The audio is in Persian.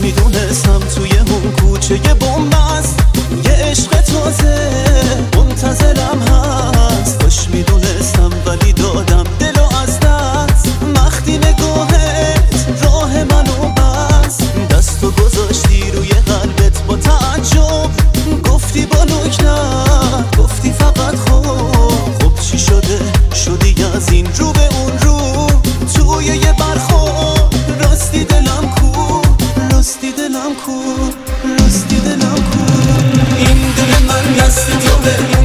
میدونستم توی اون کوچه یه بومبست، یه عشق تازه منتظرم هست. کاش میدونستم ولی دادم دلو از دست. وقتی نگاهت راه منو بست، دستو گذاشتی روی قلبت با تعجب، گفتی با نکرد، گفتی فقط خب چی شده شدی از این رو به اون رو، توی یه برخورد راستی دلم کو، راستی دلم کو، راستی دلم کو. این دل من دست توه،